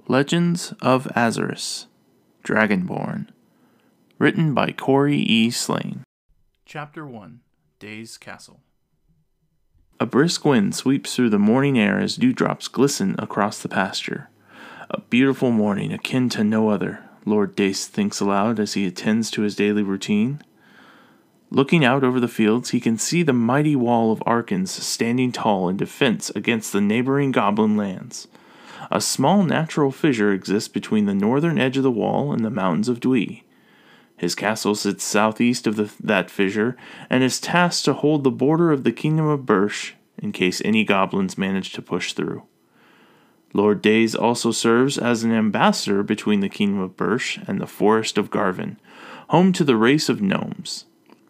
Legends of Azarus, Dragonborn, written by Corey E. Slane. Chapter 1, Day's Castle. A brisk wind sweeps through the morning air as dewdrops glisten across the pasture. A beautiful morning akin to no other, Lord Dace thinks aloud as he attends to his daily routine. Looking out over the fields, he can see the mighty wall of Arkans standing tall in defense against the neighboring goblin lands. A small natural fissure exists between the northern edge of the wall and the mountains of Dwee. His castle sits southeast of that fissure and is tasked to hold the border of the kingdom of Birch in case any goblins manage to push through. Lord Dace also serves as an ambassador between the kingdom of Birch and the forest of Garvin, home to the race of gnomes.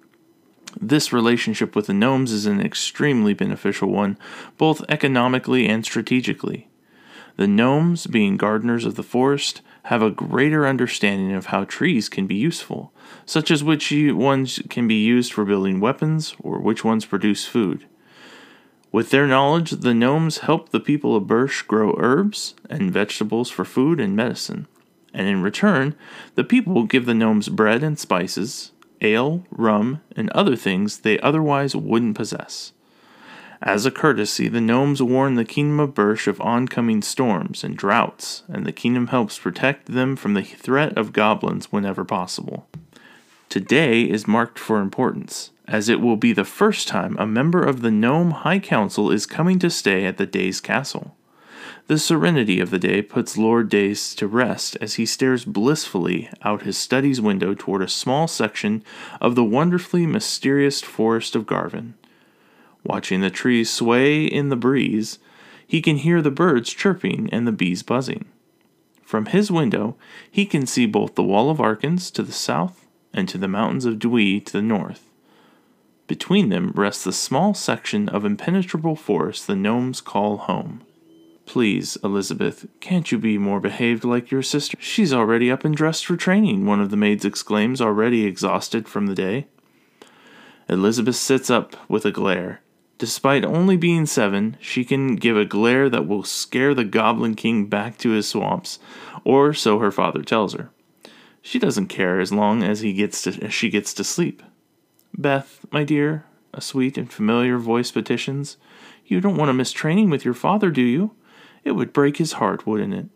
This relationship with the gnomes is an extremely beneficial one, both economically and strategically. The gnomes, being gardeners of the forest, have a greater understanding of how trees can be useful, such as which ones can be used for building weapons or which ones produce food. With their knowledge, the gnomes help the people of Birch grow herbs and vegetables for food and medicine, and in return, the people give the gnomes bread and spices, ale, rum, and other things they otherwise wouldn't possess. As a courtesy, the gnomes warn the kingdom of Birch of oncoming storms and droughts, and the kingdom helps protect them from the threat of goblins whenever possible. Today is marked for importance, as it will be the first time a member of the Gnome High Council is coming to stay at the Dace Castle. The serenity of the day puts Lord Dace to rest as he stares blissfully out his study's window toward a small section of the wonderfully mysterious forest of Garvin. Watching the trees sway in the breeze, he can hear the birds chirping and the bees buzzing. From his window, he can see both the wall of Arkans to the south and to the mountains of Dwee to the north. Between them rests the small section of impenetrable forest the gnomes call home. "Please, Elizabeth, can't you be more behaved like your sister? She's already up and dressed for training," one of the maids exclaims, already exhausted from the day. Elizabeth sits up with a glare. Despite only being 7, she can give a glare that will scare the Goblin King back to his swamps, or so her father tells her. She doesn't care as long as she gets to sleep. "Beth, my dear," a sweet and familiar voice petitions, "you don't want to miss training with your father, do you? It would break his heart, wouldn't it?"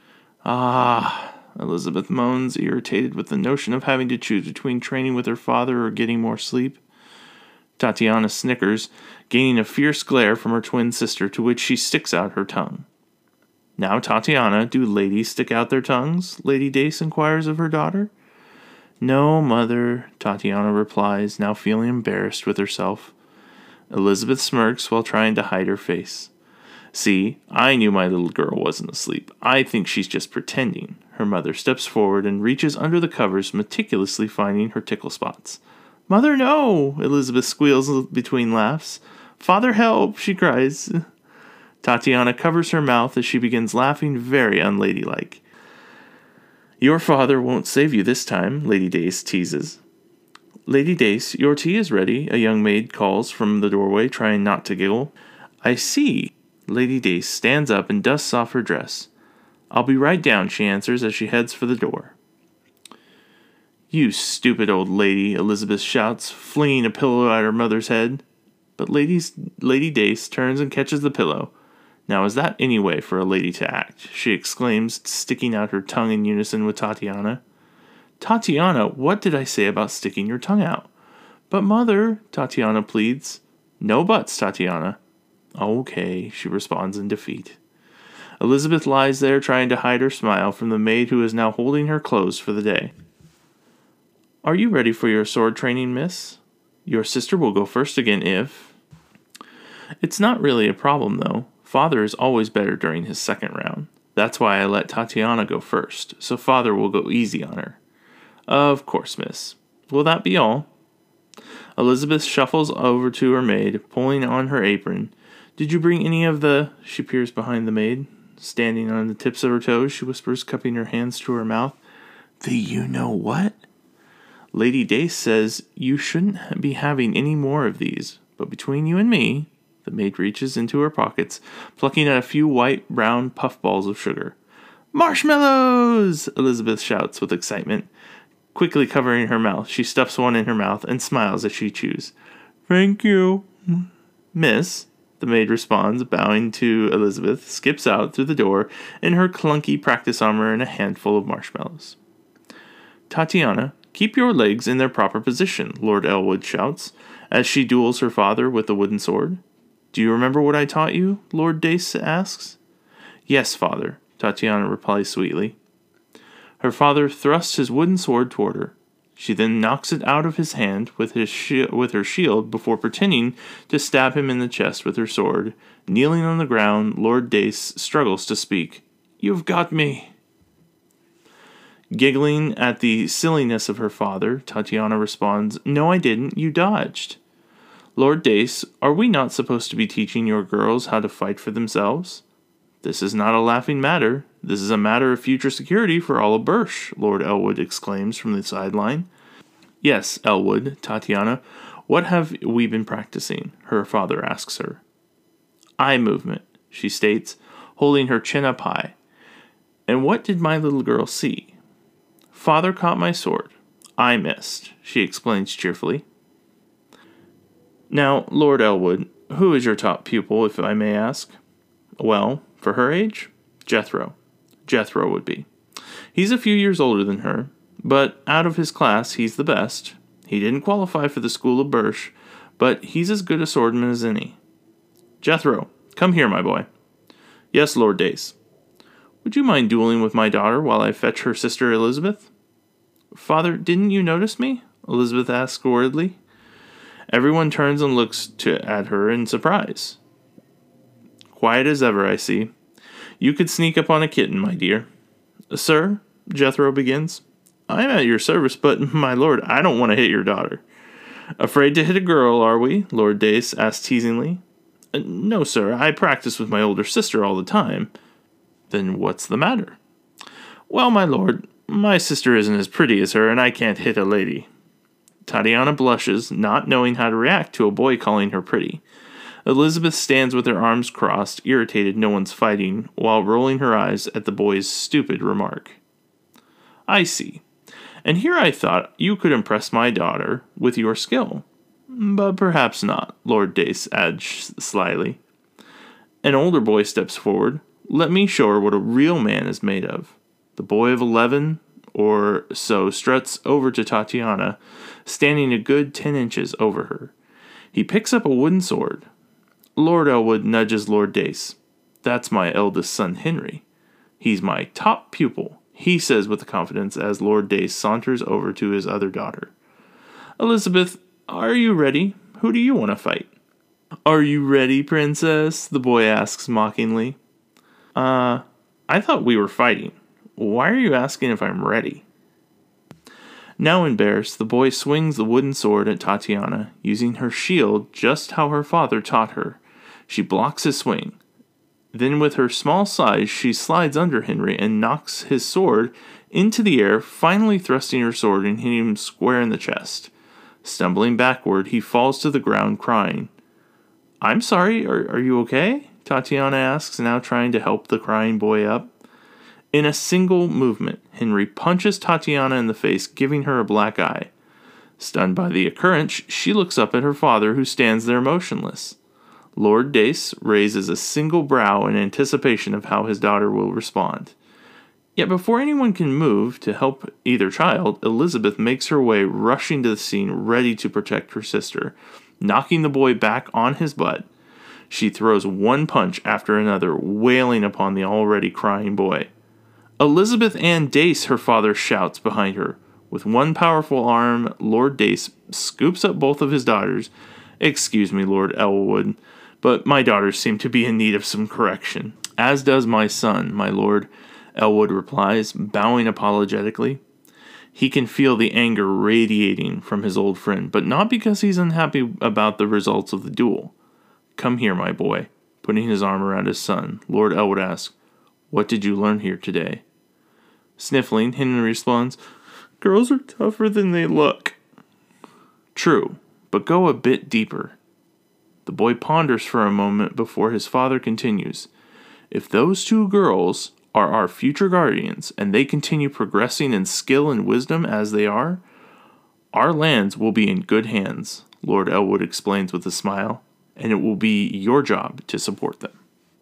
"Ah," Elizabeth moans, irritated with the notion of having to choose between training with her father or getting more sleep. Tatiana snickers, gaining a fierce glare from her twin sister, to which she sticks out her tongue. "Now, Tatiana, do ladies stick out their tongues?" Lady Dace inquires of her daughter. "No, mother," Tatiana replies, now feeling embarrassed with herself. Elizabeth smirks while trying to hide her face. "See, I knew my little girl wasn't asleep. I think she's just pretending." Her mother steps forward and reaches under the covers, meticulously finding her tickle spots. "Mother, no!" Elizabeth squeals between laughs. "Father, help!" she cries. Tatiana covers her mouth as she begins laughing very unladylike. "Your father won't save you this time," Lady Dace teases. "Lady Dace, your tea is ready," a young maid calls from the doorway, trying not to giggle. "I see." Lady Dace stands up and dusts off her dress. "I'll be right down," she answers as she heads for the door. "You stupid old lady," Elizabeth shouts, flinging a pillow at her mother's head. But Lady Dace turns and catches the pillow. "Now is that any way for a lady to act?" she exclaims, sticking out her tongue in unison with Tatiana. "Tatiana, what did I say about sticking your tongue out?" "But mother," Tatiana pleads. "No buts, Tatiana." "Okay," she responds in defeat. Elizabeth lies there trying to hide her smile from the maid who is now holding her clothes for the day. "Are you ready for your sword training, miss? Your sister will go first again if—" "It's not really a problem, though. Father is always better during his second round. That's why I let Tatiana go first, so Father will go easy on her." "Of course, miss. Will that be all?" Elizabeth shuffles over to her maid, pulling on her apron. "Did you bring any of the—" She peers behind the maid. Standing on the tips of her toes, she whispers, cupping her hands to her mouth, "The you-know-what?" "Lady Dace says you shouldn't be having any more of these, but between you and me," the maid reaches into her pockets, plucking at a few white-brown puffballs of sugar. "Marshmallows!" Elizabeth shouts with excitement. Quickly covering her mouth, she stuffs one in her mouth and smiles as she chews. "Thank you, miss," the maid responds, bowing to Elizabeth, skips out through the door in her clunky practice armor and a handful of marshmallows. "Tatiana, keep your legs in their proper position," Lord Elwood shouts, as she duels her father with the wooden sword. "Do you remember what I taught you?" Lord Dace asks. "Yes, father," Tatiana replies sweetly. Her father thrusts his wooden sword toward her. She then knocks it out of his hand with her shield before pretending to stab him in the chest with her sword. Kneeling on the ground, Lord Dace struggles to speak. "You've got me." Giggling at the silliness of her father, Tatiana responds, "No, I didn't. You dodged." "Lord Dace, are we not supposed to be teaching your girls how to fight for themselves?" "This is not a laughing matter. This is a matter of future security for all of Birch," Lord Elwood exclaims from the sideline. "Yes, Elwood, Tatiana, what have we been practicing?" her father asks her. "Eye movement," she states, holding her chin up high. "And what did my little girl see?" "Father caught my sword. I missed," she explains cheerfully. "Now, Lord Elwood, who is your top pupil, if I may ask?" "Well, for her age, Jethro. Jethro would be. He's a few years older than her, but out of his class he's the best. He didn't qualify for the School of Birch, but he's as good a swordman as any. Jethro, come here, my boy." "Yes, Lord Dace." "Would you mind dueling with my daughter while I fetch her sister Elizabeth?" "Father, didn't you notice me?" Elizabeth asks worriedly. Everyone turns and looks at her in surprise. "Quiet as ever, I see. You could sneak up on a kitten, my dear." "Sir," Jethro begins. "I'm at your service, but, my lord, I don't want to hit your daughter." "Afraid to hit a girl, are we?" Lord Dace asked teasingly. "No, sir. I practice with my older sister all the time." "Then what's the matter?" "Well, my lord, my sister isn't as pretty as her, and I can't hit a lady." Tatiana blushes, not knowing how to react to a boy calling her pretty. Elizabeth stands with her arms crossed, irritated no one's fighting, while rolling her eyes at the boy's stupid remark. "I see. And here I thought you could impress my daughter with your skill. But perhaps not," Lord Dace adds slyly. An older boy steps forward. "Let me show her what a real man is made of." The boy of 11 or so struts over to Tatiana, standing a good 10 inches over her. He picks up a wooden sword. Lord Elwood nudges Lord Dace. "That's my eldest son, Henry. He's my top pupil," he says with confidence as Lord Dace saunters over to his other daughter. "Elizabeth, are you ready? Who do you want to fight?" "Are you ready, princess?" the boy asks mockingly. I thought we were fighting. Why are you asking if I'm ready?" Now embarrassed, the boy swings the wooden sword at Tatiana, using her shield just how her father taught her. She blocks his swing. Then with her small size, she slides under Henry and knocks his sword into the air, finally thrusting her sword and hitting him square in the chest. Stumbling backward, he falls to the ground crying. "I'm sorry, are you okay?" Tatiana asks, now trying to help the crying boy up. In a single movement, Henry punches Tatiana in the face, giving her a black eye. Stunned by the occurrence, she looks up at her father, who stands there motionless. Lord Dace raises a single brow in anticipation of how his daughter will respond. Yet before anyone can move to help either child, Elizabeth makes her way, rushing to the scene, ready to protect her sister. Knocking the boy back on his butt, she throws one punch after another, wailing upon the already crying boy. "Elizabeth Ann Dace," her father shouts behind her. With one powerful arm, Lord Dace scoops up both of his daughters. "Excuse me, Lord Elwood, but my daughters seem to be in need of some correction." "As does my son, my lord," Elwood replies, bowing apologetically. He can feel the anger radiating from his old friend, but not because he's unhappy about the results of the duel. "Come here, my boy." Putting his arm around his son, Lord Elwood asks, "What did you learn here today?" Sniffling, Henry responds, "Girls are tougher than they look." "True, but go a bit deeper." The boy ponders for a moment before his father continues. "If those two girls are our future guardians, and they continue progressing in skill and wisdom as they are, our lands will be in good hands, Lord Elwood explains with a smile, and it will be your job to support them.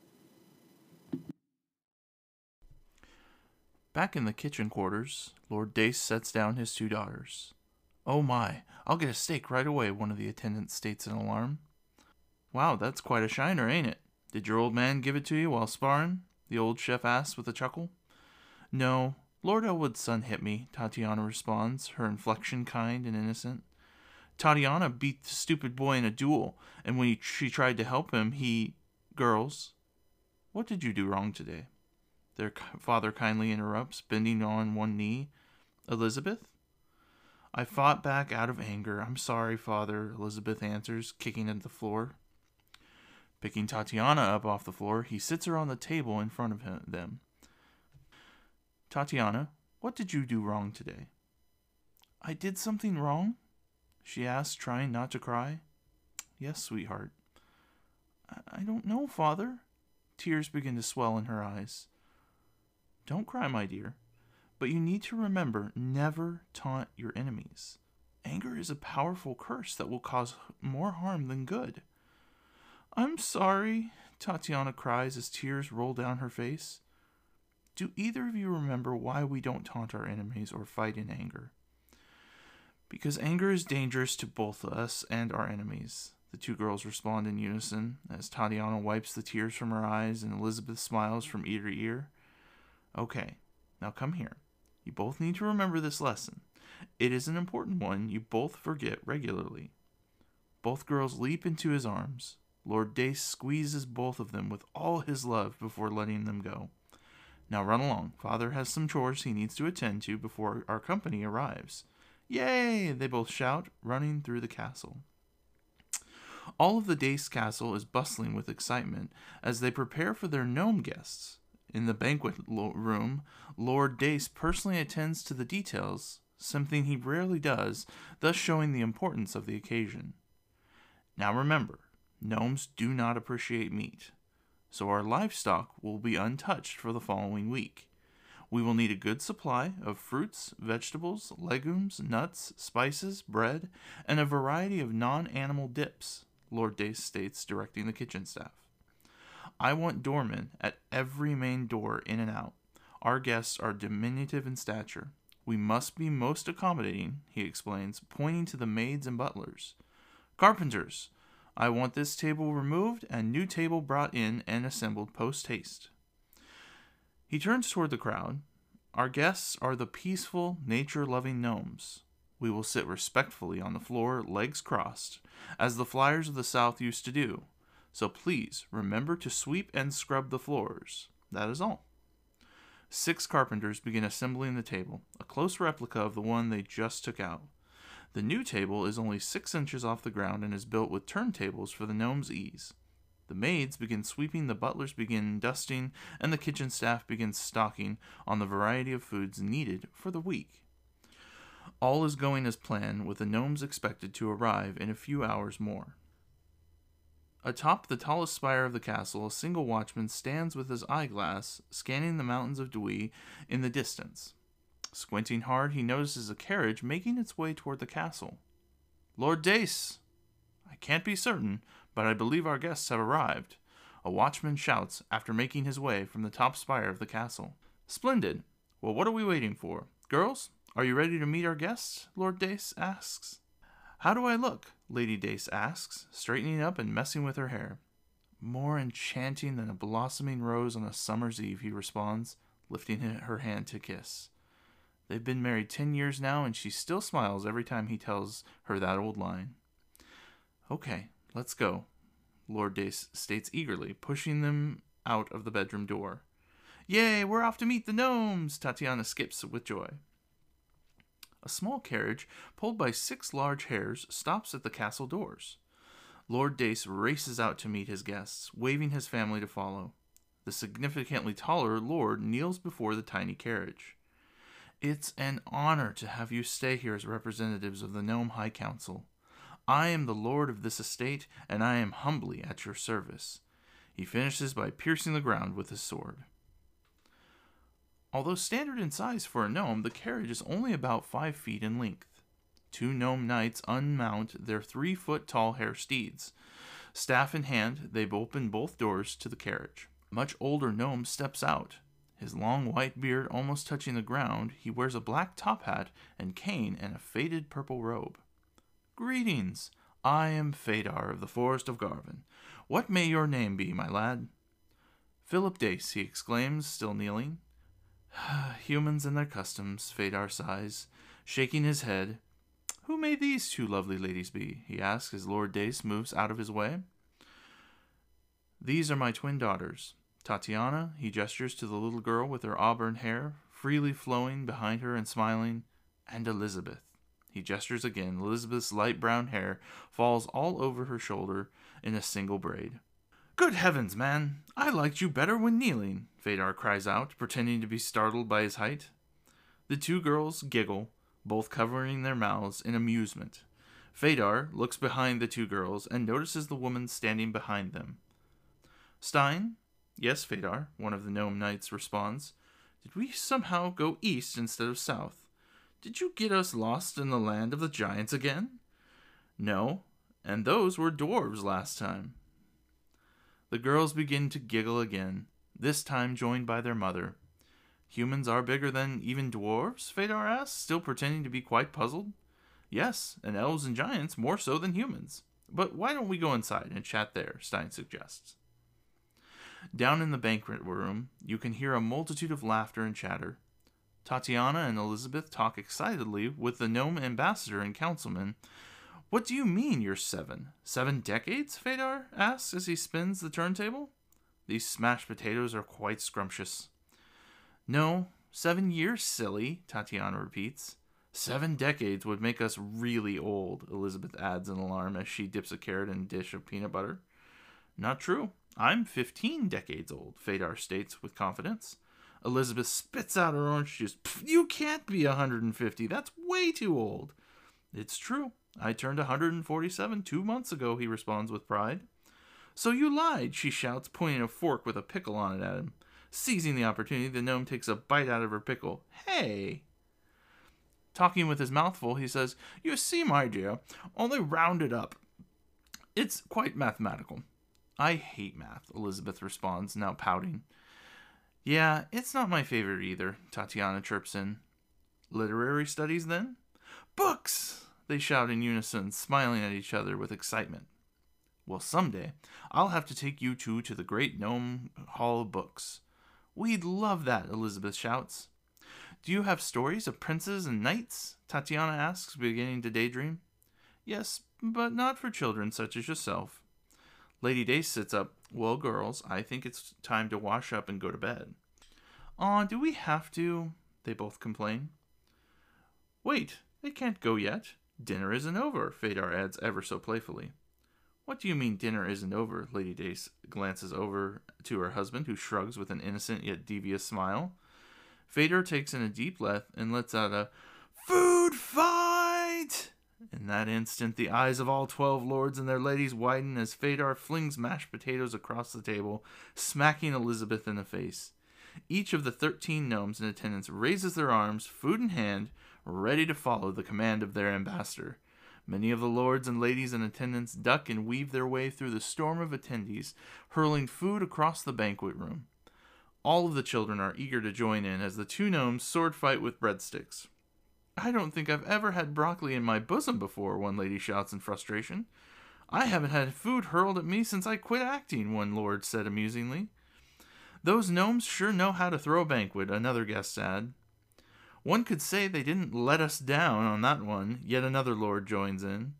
Back in the kitchen quarters, Lord Dace sets down his 2 daughters. "Oh my, I'll get a steak right away," one of the attendants states in alarm. "Wow, that's quite a shiner, ain't it? Did your old man give it to you while sparring?" the old chef asks with a chuckle. "No, Lord Elwood's son hit me," Tatiana responds, her inflection kind and innocent. "Tatiana beat the stupid boy in a duel, and when she tried to help him, he... Girls, what did you do wrong today?" Their father kindly interrupts, bending on one knee. "Elizabeth?" "I fought back out of anger. I'm sorry, father," Elizabeth answers, kicking at the floor. Picking Tatiana up off the floor, he sits her on the table in front of them. "Tatiana, what did you do wrong today?" "I did something wrong?" she asks, trying not to cry. "Yes, sweetheart." I don't know, father." Tears begin to swell in her eyes. "Don't cry, my dear. But you need to remember, never taunt your enemies. Anger is a powerful curse that will cause more harm than good." "I'm sorry," Tatiana cries as tears roll down her face. "Do either of you remember why we don't taunt our enemies or fight in anger?" "Because anger is dangerous to both us and our enemies," the 2 girls respond in unison, as Tatiana wipes the tears from her eyes and Elizabeth smiles from ear to ear. "Okay, now come here. You both need to remember this lesson. It is an important one you both forget regularly." Both girls leap into his arms. Lord Dace squeezes both of them with all his love before letting them go. "Now run along. Father has some chores he needs to attend to before our company arrives." "Yay!" they both shout, running through the castle. All of the Dace castle is bustling with excitement as they prepare for their gnome guests. In the banquet room, Lord Dace personally attends to the details, something he rarely does, thus showing the importance of the occasion. Now remember, gnomes do not appreciate meat, so our livestock will be untouched for the following week. We will need a good supply of fruits, vegetables, legumes, nuts, spices, bread, and a variety of non-animal dips, Lord Dace states, directing the kitchen staff. "I want doormen at every main door in and out. Our guests are diminutive in stature. We must be most accommodating," he explains, pointing to the maids and butlers. "Carpenters, I want this table removed and new table brought in and assembled post-haste." He turns toward the crowd. "Our guests are the peaceful, nature-loving gnomes. We will sit respectfully on the floor, legs crossed, as the flyers of the South used to do. So please remember to sweep and scrub the floors. That is all." 6 carpenters begin assembling the table, a close replica of the one they just took out. The new table is only 6 inches off the ground and is built with turntables for the gnomes' ease. The maids begin sweeping, the butlers begin dusting, and the kitchen staff begins stocking on the variety of foods needed for the week. All is going as planned, with the gnomes expected to arrive in a few hours more. Atop the tallest spire of the castle, a single watchman stands with his eyeglass, scanning the mountains of Dewey in the distance. Squinting hard, he notices a carriage making its way toward the castle. "Lord Dace!" "I can't be certain, but I believe our guests have arrived," a watchman shouts after making his way from the top spire of the castle. "Splendid. Well, what are we waiting for? Girls, are you ready to meet our guests?" Lord Dace asks. "How do I look?" Lady Dace asks, straightening up and messing with her hair. "More enchanting than a blossoming rose on a summer's eve," he responds, lifting her hand to kiss. They've been married 10 years now, and she still smiles every time he tells her that old line. "Okay, let's go," Lord Dace states eagerly, pushing them out of the bedroom door. "Yay, we're off to meet the gnomes!" Tatiana skips with joy. A small carriage, pulled by 6 large hares, stops at the castle doors. Lord Dace races out to meet his guests, waving his family to follow. The significantly taller lord kneels before the tiny carriage. "It's an honor to have you stay here as representatives of the Gnome High Council. I am the lord of this estate, and I am humbly at your service." He finishes by piercing the ground with his sword. Although standard in size for a gnome, the carriage is only about 5 feet in length. 2 gnome knights unmount their 3-foot-tall hare steeds. Staff in hand, they open both doors to the carriage. A much older gnome steps out. His long white beard almost touching the ground, he wears a black top hat and cane and a faded purple robe. "Greetings. I am Phaedar of the Forest of Garvin. What may your name be, my lad?" "Philip Dace," he exclaims, still kneeling. "Humans and their customs," Phaedar sighs, shaking his head. "Who may these 2 lovely ladies be?" he asks as Lord Dace moves out of his way. "These are my twin daughters. Tatiana," he gestures to the little girl with her auburn hair freely flowing behind her and smiling, "and Elizabeth." He gestures again. Elizabeth's light brown hair falls all over her shoulder in a single braid. "Good heavens, man! I liked you better when kneeling," Phaedar cries out, pretending to be startled by his height. The 2 girls giggle, both covering their mouths in amusement. Phaedar looks behind the 2 girls and notices the woman standing behind them. "Stein?" "Yes, Phaedar," one of the gnome knights responds. "Did we somehow go east instead of south? Did you get us lost in the land of the giants again?" "No, and those were dwarves last time." The girls begin to giggle again, this time joined by their mother. "Humans are bigger than even dwarves?" Phaedar asks, still pretending to be quite puzzled. "Yes, and elves and giants more so than humans. But why don't we go inside and chat there?" Stein suggests. Down in the banquet room, you can hear a multitude of laughter and chatter. Tatiana and Elizabeth talk excitedly with the gnome ambassador and councilman. "What do you mean you're 7? 7 decades?" Phaedar asks as he spins the turntable. "These smashed potatoes are quite scrumptious." "No, 7 years, silly," Tatiana repeats. 7 decades would make us really old," Elizabeth adds in alarm as she dips a carrot in a dish of peanut butter. "Not true. I'm 15 decades old," Phaedar states with confidence. Elizabeth spits out her orange juice. "You can't be 150. That's way too old." "It's true. I turned 147 2 months ago," he responds with pride. "So you lied," she shouts, pointing a fork with a pickle on it at him. Seizing the opportunity, the gnome takes a bite out of her pickle. "Hey!" Talking with his mouth full, he says, "You see, my dear, only round it up. It's quite mathematical." "I hate math," Elizabeth responds, now pouting. "Yeah, it's not my favorite either," Tatiana chirps in. "Literary studies, then?" "Books!" they shout in unison, smiling at each other with excitement. "Well, someday, I'll have to take you 2 to the great Gnome Hall of Books." "We'd love that," Elizabeth shouts. "Do you have stories of princes and knights?" Tatiana asks, beginning to daydream. "Yes, but not for children such as yourself." Lady Dace sits up. "Well, girls, I think it's time to wash up and go to bed." "Aw, do we have to?" they both complain. "Wait, they can't go yet. Dinner isn't over," Phaedar adds ever so playfully. "What do you mean dinner isn't over?" Lady Dace glances over to her husband, who shrugs with an innocent yet devious smile. Phaedar takes in a deep breath and lets out a "food fight!" In that instant, the eyes of all 12 lords and their ladies widen as Phaedar flings mashed potatoes across the table, smacking Elizabeth in the face. Each of the 13 gnomes in attendance raises their arms, food in hand, ready to follow the command of their ambassador. Many of the lords and ladies in attendance duck and weave their way through the storm of attendees, hurling food across the banquet room. All of the children are eager to join in as the 2 gnomes sword fight with breadsticks. "I don't think I've ever had broccoli in my bosom before," one lady shouts in frustration. "I haven't had food hurled at me since I quit acting," one lord said amusingly. "Those gnomes sure know how to throw a banquet," another guest said. "One could say they didn't let us down on that one," yet another lord joins in.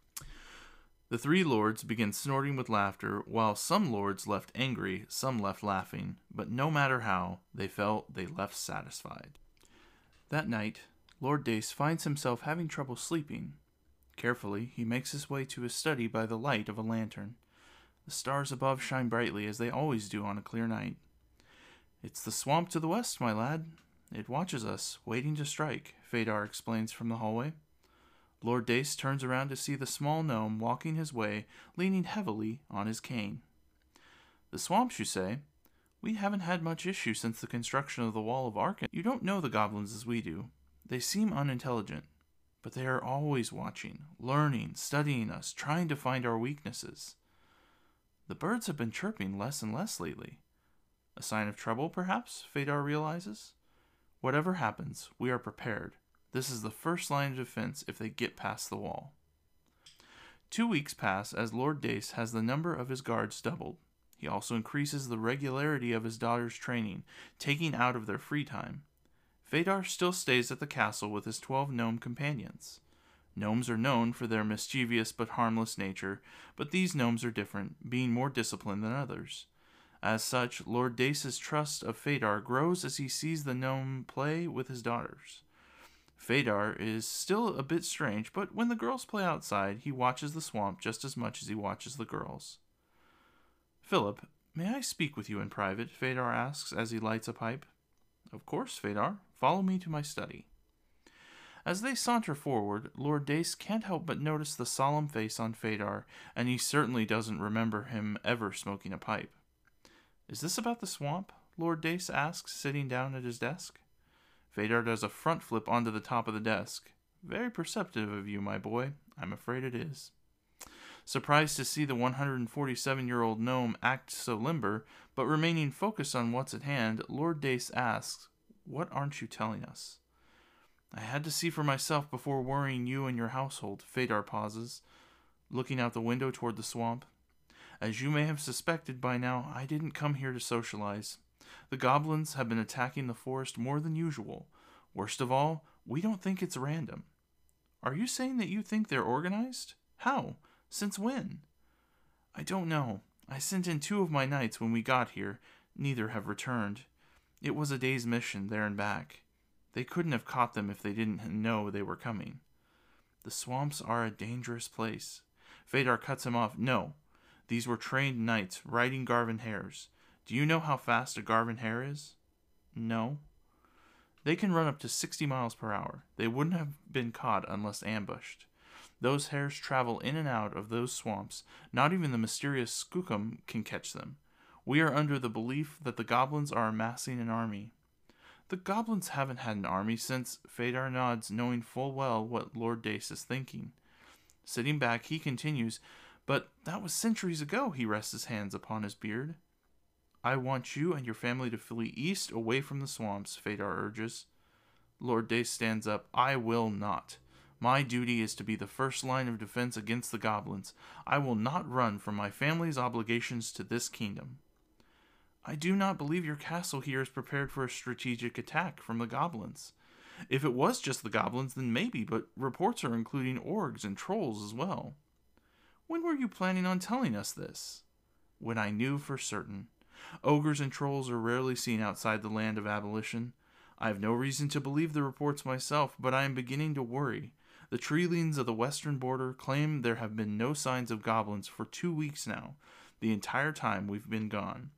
The 3 lords begin snorting with laughter, while some lords left angry, some left laughing, but no matter how, they felt they left satisfied. That night, Lord Dace finds himself having trouble sleeping. Carefully, he makes his way to his study by the light of a lantern. The stars above shine brightly, as they always do on a clear night. "It's the swamp to the west, my lad. It watches us, waiting to strike," Phaedar explains from the hallway. Lord Dace turns around to see the small gnome walking his way, leaning heavily on his cane. "The swamps, you say? We haven't had much issue since the construction of the Wall of Arkan. You don't know the goblins as we do. They seem unintelligent, but they are always watching, learning, studying us, trying to find our weaknesses. The birds have been chirping less and less lately. A sign of trouble, perhaps, Phaedar realizes? Whatever happens, we are prepared. This is the first line of defense if they get past the wall. 2 weeks pass as Lord Dace has the number of his guards doubled. He also increases the regularity of his daughter's training, taking out of their free time. Phaedar still stays at the castle with his 12 gnome companions. Gnomes are known for their mischievous but harmless nature, but these gnomes are different, being more disciplined than others. As such, Lord Dace's trust of Phaedar grows as he sees the gnome play with his daughters. Phaedar is still a bit strange, but when the girls play outside, he watches the swamp just as much as he watches the girls. "Philip, may I speak with you in private?" Phaedar asks as he lights a pipe. "Of course, Phaedar. Follow me to my study." As they saunter forward, Lord Dace can't help but notice the solemn face on Phaedar, and he certainly doesn't remember him ever smoking a pipe. "Is this about the swamp?" Lord Dace asks, sitting down at his desk. Phaedar does a front flip onto the top of the desk. "Very perceptive of you, my boy. I'm afraid it is." Surprised to see the 147-year-old gnome act so limber, but remaining focused on what's at hand, Lord Dace asks, "What aren't you telling us?" "I had to see for myself before worrying you and your household." Phaedar pauses, looking out the window toward the swamp. "As you may have suspected by now, I didn't come here to socialize. The goblins have been attacking the forest more than usual. Worst of all, we don't think it's random." "Are you saying that you think they're organized? How? Since when?" "I don't know. I sent in 2 of my knights when we got here. Neither have returned. It was a day's mission, there and back. They couldn't have caught them if they didn't know they were coming." "The swamps are a dangerous place." Phaedar cuts him off. "No. These were trained knights, riding Garvan hares. Do you know how fast a Garvan hare is?" "No." "They can run up to 60 miles per hour. They wouldn't have been caught unless ambushed. Those hares travel in and out of those swamps. Not even the mysterious Skookum can catch them. We are under the belief that the goblins are amassing an army." "The goblins haven't had an army since," Phaedar nods, knowing full well what Lord Dace is thinking. Sitting back, he continues, "But that was centuries ago." He rests his hands upon his beard. "I want you and your family to flee east, away from the swamps," Phaedar urges. Lord Dace stands up. "I will not. My duty is to be the first line of defense against the goblins. I will not run from my family's obligations to this kingdom." "I do not believe your castle here is prepared for a strategic attack from the goblins. If it was just the goblins, then maybe, but reports are including orgs and trolls as well." "When were you planning on telling us this?" "When I knew for certain. Ogres and trolls are rarely seen outside the land of abolition. I have no reason to believe the reports myself, but I am beginning to worry. The treelings of the western border claim there have been no signs of goblins for 2 weeks now, the entire time we've been gone."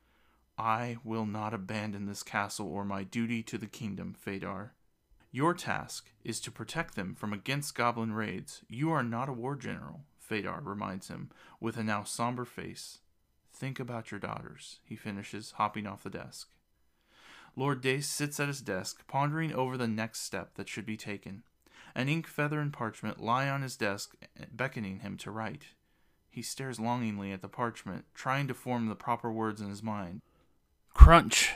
"I will not abandon this castle or my duty to the kingdom, Phaedar. Your task is to protect them from against goblin raids. You are not a war general," Phaedar reminds him, with a now somber face. "Think about your daughters," he finishes, hopping off the desk. Lord Dace sits at his desk, pondering over the next step that should be taken. An ink, feather, and parchment lie on his desk, beckoning him to write. He stares longingly at the parchment, trying to form the proper words in his mind. Crunch!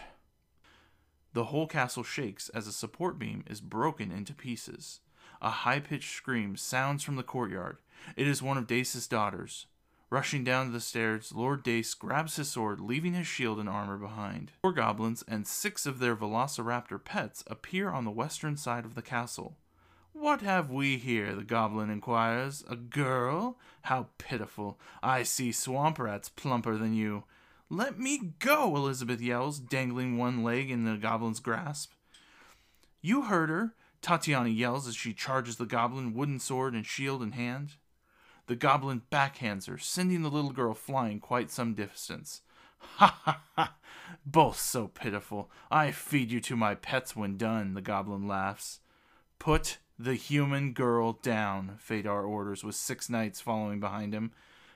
The whole castle shakes as a support beam is broken into pieces. A high-pitched scream sounds from the courtyard. It is one of Dace's daughters. Rushing down the stairs, Lord Dace grabs his sword, leaving his shield and armor behind. 4 goblins and 6 of their velociraptor pets appear on the western side of the castle. "What have we here?" the goblin inquires. "A girl? How pitiful. I see swamp rats plumper than you." "Let me go!" Elizabeth yells, dangling one leg in the goblin's grasp. "You heard her!" Tatiana yells as she charges the goblin, wooden sword and shield in hand. The goblin backhands her, sending the little girl flying quite some distance. "Ha ha ha! Both so pitiful. I feed you to my pets when done," the goblin laughs. "Put the human girl down," Phaedar orders, with 6 knights following behind him.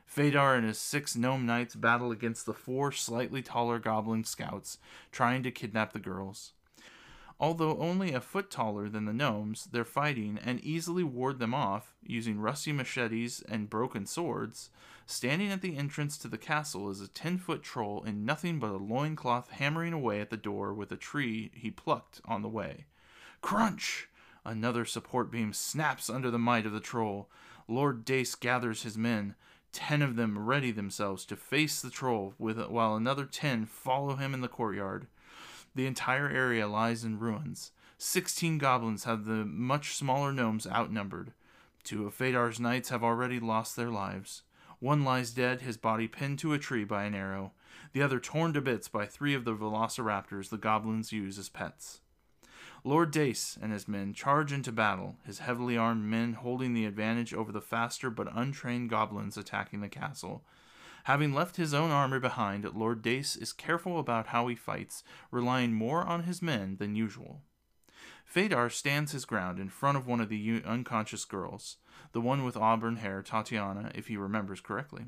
Phaedar and his 6 gnome knights battle against the 4 slightly taller goblin scouts trying to kidnap the girls. Although only a foot taller than the gnomes, they're fighting and easily ward them off using rusty machetes and broken swords. Standing at the entrance to the castle is a 10-foot troll in nothing but a loincloth, hammering away at the door with a tree he plucked on the way. Crunch! Another support beam snaps under the might of the troll. Lord Dace gathers his men. 10 of them ready themselves to face the troll, while another 10 follow him in the courtyard. The entire area lies in ruins. 16 goblins have the much smaller gnomes outnumbered. 2 of Phaedar's knights have already lost their lives. 1 lies dead, his body pinned to a tree by an arrow. The other torn to bits by 3 of the velociraptors the goblins use as pets. Lord Dace and his men charge into battle, his heavily armed men holding the advantage over the faster but untrained goblins attacking the castle. Having left his own armor behind, Lord Dace is careful about how he fights, relying more on his men than usual. Phaedar stands his ground in front of one of the unconscious girls, the one with auburn hair, Tatiana, if he remembers correctly.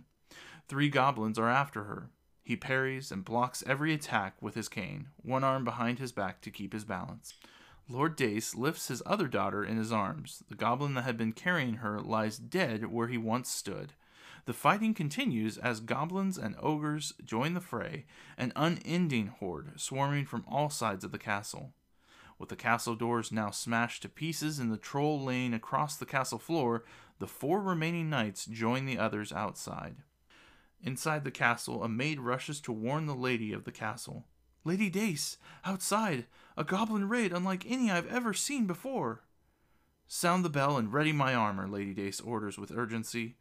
3 goblins are after her. He parries and blocks every attack with his cane, one arm behind his back to keep his balance. Lord Dace lifts his other daughter in his arms. The goblin that had been carrying her lies dead where he once stood. The fighting continues as goblins and ogres join the fray, an unending horde swarming from all sides of the castle. With the castle doors now smashed to pieces and the troll laying across the castle floor, the 4 remaining knights join the others outside. Inside the castle, a maid rushes to warn the lady of the castle. "Lady Dace, outside! A goblin raid unlike any I've ever seen before!" "Sound the bell and ready my armor," Lady Dace orders with urgency.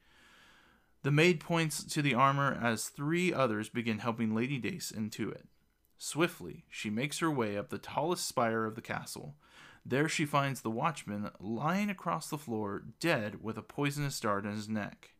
The maid points to the armor as 3 others begin helping Lady Dace into it. Swiftly, she makes her way up the tallest spire of the castle. There she finds the watchman lying across the floor, dead with a poisonous dart in his neck.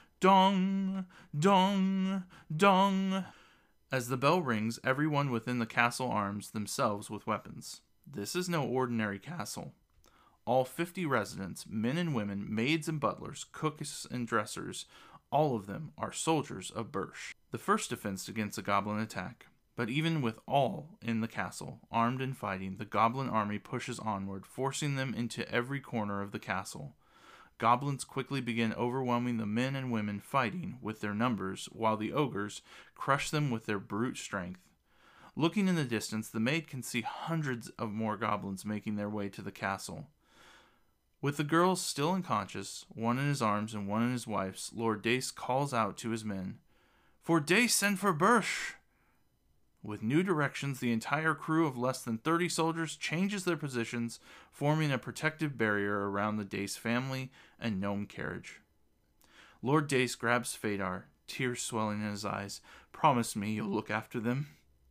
Dong! Dong! Dong! As the bell rings, everyone within the castle arms themselves with weapons. This is no ordinary castle. All 50 residents, men and women, maids and butlers, cooks and dressers, all of them are soldiers of Birch, the first defense against a goblin attack. But even with all in the castle, armed and fighting, the goblin army pushes onward, forcing them into every corner of the castle. Goblins quickly begin overwhelming the men and women fighting with their numbers, while the ogres crush them with their brute strength. Looking in the distance, the maid can see hundreds of more goblins making their way to the castle. With the girls still unconscious, one in his arms and one in his wife's, Lord Dace calls out to his men, "For Dace and for Birch!" With new directions, the entire crew of less than 30 soldiers changes their positions, forming a protective barrier around the Dace family and gnome carriage. Lord Dace grabs Phaedar, tears swelling in his eyes. "Promise me you'll look after them."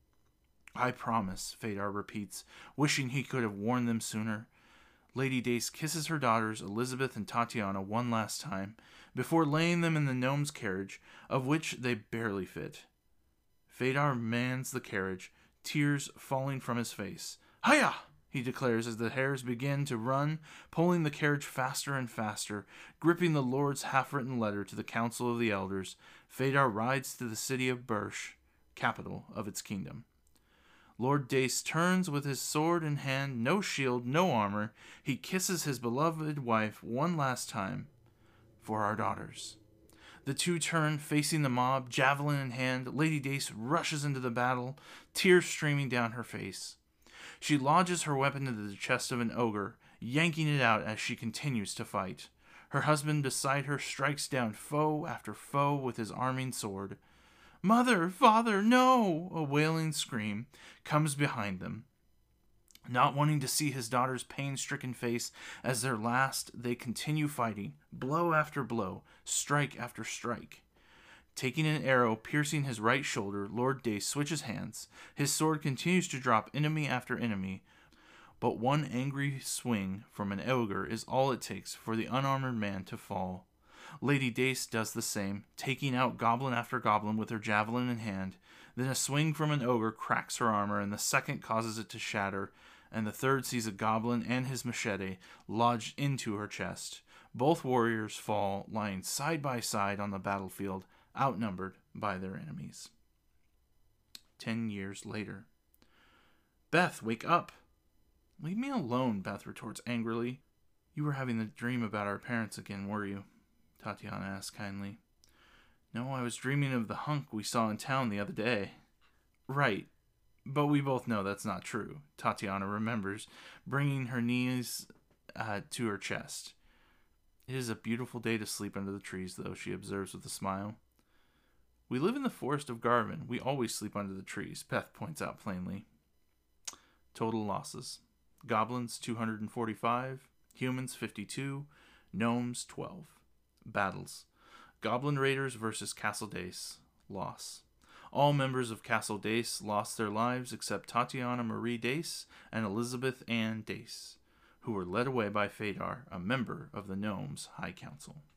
"I promise," Phaedar repeats, wishing he could have warned them sooner. Lady Dace kisses her daughters, Elizabeth and Tatiana, one last time, before laying them in the gnome's carriage, of which they barely fit. Phaedar mans the carriage, tears falling from his face. "Hiya!" he declares as the hares begin to run, pulling the carriage faster and faster. Gripping the Lord's half-written letter to the Council of the Elders, Phaedar rides to the city of Birch, capital of its kingdom. Lord Dace turns with his sword in hand, no shield, no armor. He kisses his beloved wife one last time. "For our daughters." The 2 turn, facing the mob, javelin in hand. Lady Dace rushes into the battle, tears streaming down her face. She lodges her weapon into the chest of an ogre, yanking it out as she continues to fight. Her husband beside her strikes down foe after foe with his arming sword. "Mother! Father! No!" A wailing scream comes behind them. Not wanting to see his daughter's pain-stricken face as their last, they continue fighting, blow after blow, strike after strike. Taking an arrow piercing his right shoulder, Lord Dace switches hands. His sword continues to drop enemy after enemy, but one angry swing from an ogre is all it takes for the unarmored man to fall. Lady Dace does the same, taking out goblin after goblin with her javelin in hand. Then a swing from an ogre cracks her armor, and the second causes it to shatter, and the third sees a goblin and his machete lodged into her chest. Both warriors fall, lying side by side on the battlefield, outnumbered by their enemies. 10 years later. Beth, wake up! Leave me alone, Beth retorts angrily. You were having the dream about our parents again, were you? Tatiana asks kindly. No, I was dreaming of the hunk we saw in town the other day. Right, but we both know that's not true. Tatiana remembers, bringing her knees to her chest. It is a beautiful day to sleep under the trees, though, she observes with a smile. We live in the forest of Garvin. We always sleep under the trees, Beth points out plainly. Total losses. Goblins 245, humans 52, gnomes 12. Battles. Goblin Raiders versus Castle Dace. Loss. All members of Castle Dace lost their lives except Tatiana Marie Dace and Elizabeth Ann Dace, who were led away by Phaedar, a member of the Gnomes' High Council.